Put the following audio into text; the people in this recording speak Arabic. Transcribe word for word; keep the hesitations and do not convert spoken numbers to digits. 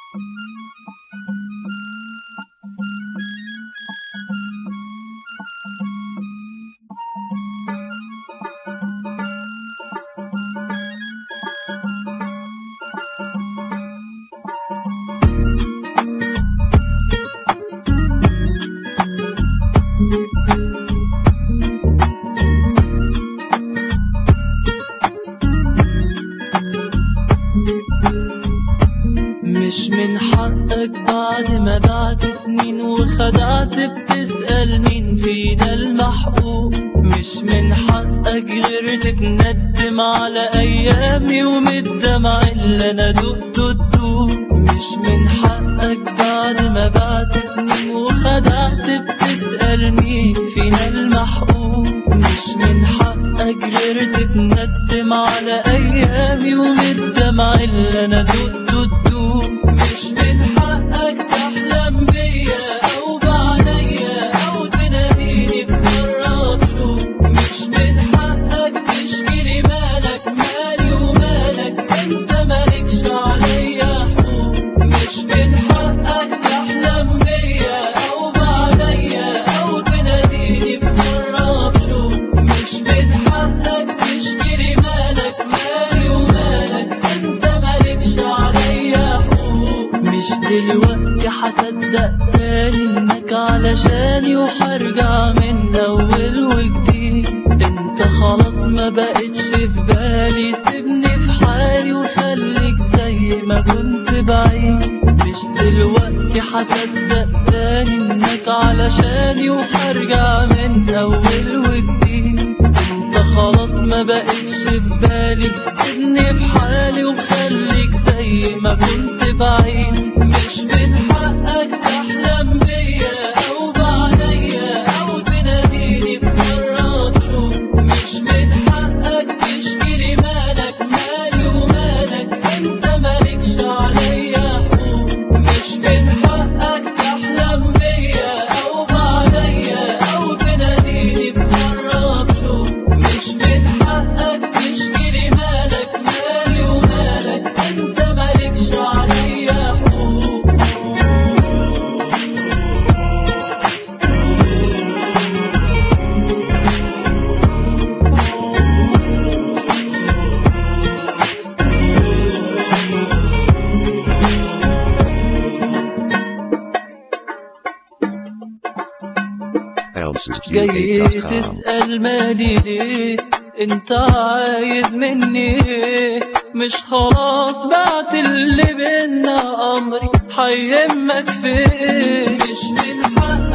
مش من حقك بعد ما بعت سنين وخدعت بتسأل مين فينا المحبوب. مش من حقك غير تتندم على أيامي ومن الدمع اللي أنا دقته تدوب. مش من حقك بعد ما بعت سنين وخدعت بتسأل مين فينا المحبوب. مش من حقك غير تتندم على أيامي ومن الدمع اللي أنا دقته تدوب. مش من حقك تحلم بيا أو بعليا أو تناديني بقرب شوف. مش من حقك تشكيلي مالك مالي ومالك انت مالكش عليا حقوق. مش من حقك تحلم بيا أو بعليا أو تناديني بقرب شوف. مش من حقك تشكيلي مالك مالي ومالك انت مالكش عليا حقوق. مش دلوقتي حصدق تاني انك علشاني وحرجع من اول وجديد. انت خلاص ما بقتش في بالي، سيبني في حالي وخليك زي ما كنت بعيد. مش دلوقتي حصدق تاني انك علشاني وحرجع من اول وجديد. انت خلاص ما بقتش في بالي، سيبني في حالي وخليك زي ما كنت بعيد. مش من حقك تحلم بيا أو بعليا أو تناديني بقرب شوف. مش من حقك تشكيلي مالك مالي ومالك انت مالكش عليا حقوق. مش من حقك تحلم بيا أو بعليا أو تناديني بقرب شوف. مش من حقك تشكيلي مالك مالي ومالك انت مالكش عليا حقوق. جاي تسأل مالي ليه، انت عايز مني ايه؟ مش خلاص بعت اللي بينا، امري هيهمك في ايه؟ مش من حق